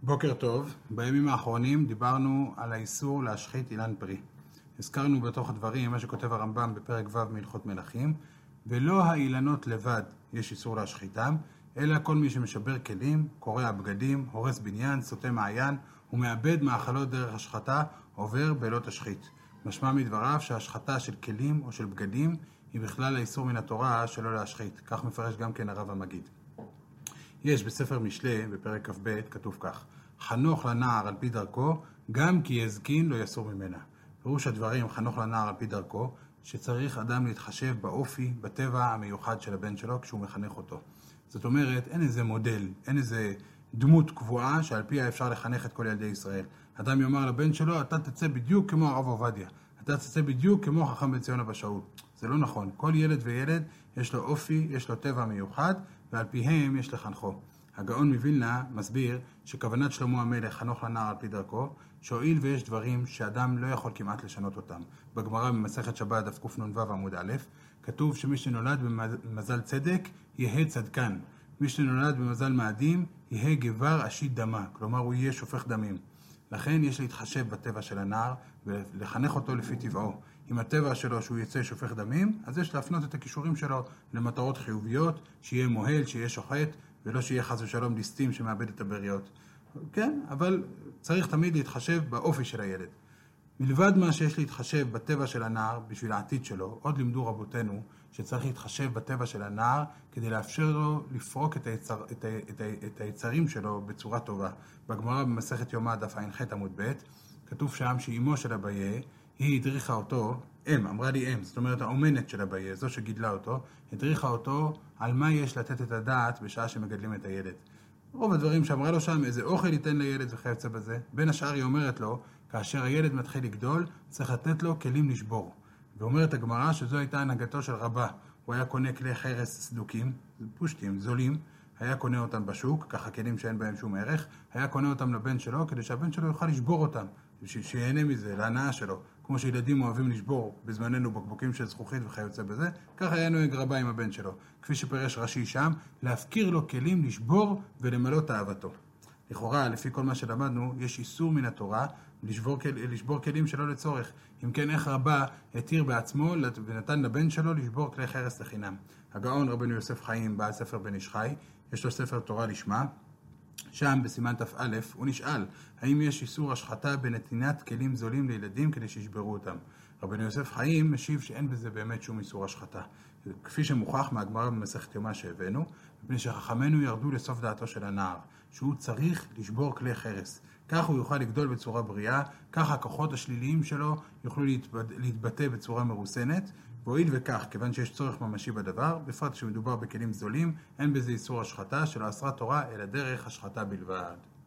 בוקר טוב, בימים האחרונים דיברנו על האיסור להשחית אילן פרי. הזכרנו בתוך הדברים מה שכותב הרמב"ם בפרק ו' מהלכות מלכים, ולא האילנות לבד יש איסור להשחיתם, אלא כל מי שמשבר כלים, קורע בגדים, הורס בניין, סוטה מעיין, ומאבד מאכלות דרך השחתה, עובר בלא תשחית. משמע מדבריו שהשחתה של כלים או של בגדים היא בכלל האיסור מן התורה שלא להשחית. כך מפרש גם כן הרב המגיד. יש בספר משלי, בפרק כ"ב, כתוב כך: חנוך לנער על פי דרכו, גם כי יזקין לא יסור ממנה. פירוש הדברים, חנוך לנער על פי דרכו, שצריך אדם להתחשב באופי, בטבע המיוחד של הבן שלו כשהוא מחנך אותו. זאת אומרת, אין איזה מודל, אין איזה דמות קבועה שעל פיה אפשר לחנך את כל ילדי ישראל. אדם יאמר לבן שלו, אתה תצא בדיוק כמו הרב עובדיה, אתה תצא בדיוק כמו חכם בן ציון אבא שאול. זה לא נכון. כל ילד וילד יש לו אופי, יש לו טבע מיוחד, ועל פיהם יש לחנכו. הגאון מווילנה מסביר שכוונת שלמה המלך חנוך לנער על פי דרכו, שהואיל ויש דברים שאדם לא יכול כמעט לשנות אותם. בגמרא במסכת שבת דף קנ"ו עמוד א', כתוב שמי שנולד במזל צדק יהא צדקן, מי שנולד במזל מאדים יהא גבר אשית דמה, כלומר הוא יהיה שופך דמים. לכן יש להתחשב בטבע של הנער ולחנך אותו לפי טבעו. אם הטבע שלו שהוא יצא שופך דמים, אז יש להפנות את הכישורים שלו למטרות חיוביות, שיהיה מוהל, שיהיה שוחט, ולא שיהיה חס ושלום ליסטים שמאבד את הבריות. כן, אבל צריך תמיד להתחשב באופי של הילד. מלבד מה שיש להתחשב בטבע של הנער בשביל העתיד שלו, עוד לימדו רבותינו שצריך להתחשב בטבע של הנער כדי לאפשר לו לפרוק את היצרים שלו בצורה טובה. בגמרא במסכת יומא דף ע"ח עמוד ב', כתוב שם שאימו של אביה, היא הדריכה אותו, אמרה לי זאת אומרת האומנת של אביה, זו שגידלה אותו, הדריכה אותו על מה יש לתת את הדעת בשעה שמגדלים את הילד. רוב הדברים שאמרה לו שם, איזה אוכל ייתן לילד וכיוצא בזה. בין השאר היא אומרת לו, כאשר הילד מתחיל לגדול, צריך לתת לו כלים לשבור. ואומרת הגמרא שזו הייתה הנהגתו של רבה. הוא היה קונה כלי חרס סדוקים, פושטים, זולים, היה קונה אותם בשוק, ככה כלים שאין בהם שום ערך, היה קונה אותם לבן שלו, כדי שהבן שלו יוכל לשבור אותם, שיהנה מזה, להנאה שלו. כמו שילדים אוהבים לשבור בזמננו בקבוקים של זכוכית וכיוצא בזה, ככה היה נוהג רבה עם הבן שלו. כפי שפרש רש"י שם, להפקיר לו כלים לשבור ולמלא תאוותו. לכאורה, לפי כל מה שלמדנו, יש איסור מן התורה לשבור כלים שלא לצורך. אם כן, איך רבה התיר בעצמו ונתן לבן שלו לשבור כלי חרס לחינם. הגאון רבנו יוסף חיים, בעל ספר בן איש חי, יש לו ספר תורה לשמה, שם בסימן ת"א הוא נשאל, האם יש איסור השחתה בנתינת כלים זולים לילדים כדי שישברו אותם? רבנו יוסף חיים משיב שאין בזה באמת שום איסור השחתה. כפי שמוכח מהגמרא במסכת יומא שהבאנו, מפני שחכמינו ירדו לסוף דעתו של הנער, שהוא צריך לשבור כלי חרס. כך הוא יוכל לגדול בצורה בריאה, כך הכוחות השליליים שלו יוכלו להתבטא בצורה מרוסנת, והואיל וכך, כיוון שיש צורך ממשי בדבר, בפרט שמדובר בכלים זולים, אין בזה איסור השחתה שלא אסרה תורה אלא דרך השחתה בלבד.